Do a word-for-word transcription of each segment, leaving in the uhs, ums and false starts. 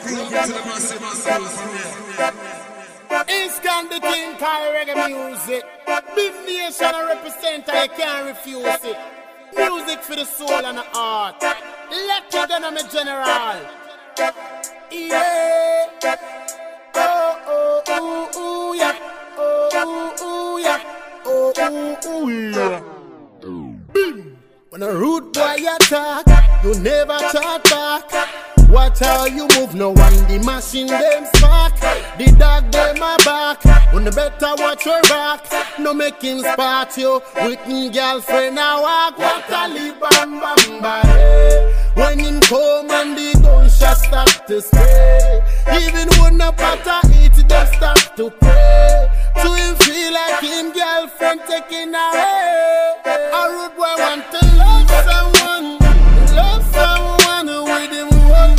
Inscan the king call reggae music. Big nation I represent, I can't refuse it. Music for the soul and the heart. Let you down, I'm a general. Yeah. Oh, oh, ooh, ooh, yeah. Oh, ooh, ooh, yeah. Oh, ooh, ooh, yeah. Bim. When a rude boy attack, you never talk back. Watch how you move, no one the machine them spark. The dog them a back, when you better watch your back. No make him spot you with me girlfriend now walk. What a li bam bam bam. When him come and the gunshot start to spray. Even when the potter eat, them start to pray. To him feel like him girlfriend taking away. A rude boy want to love someone, love someone with him.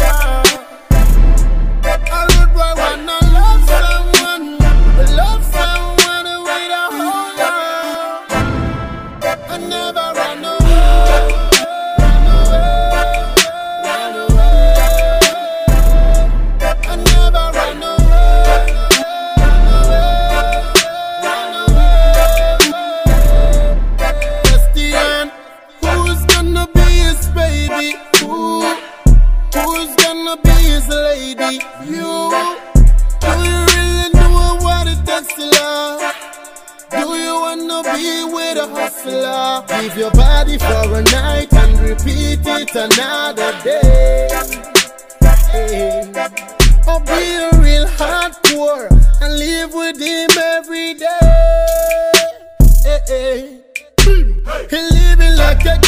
A rude boy wanna love someone, love someone with a whole heart. I never run away, run away, run away. I never run away, run away, run away. Christian, who's gonna be his baby? Who? Who's gonna be his lady? You. Do you really know what it takes to love? Do you wanna be with a hustler? Give your body for a night and repeat it another day. Hey. Or be a real hardcore and live with him every day. Hey, hey. He living like a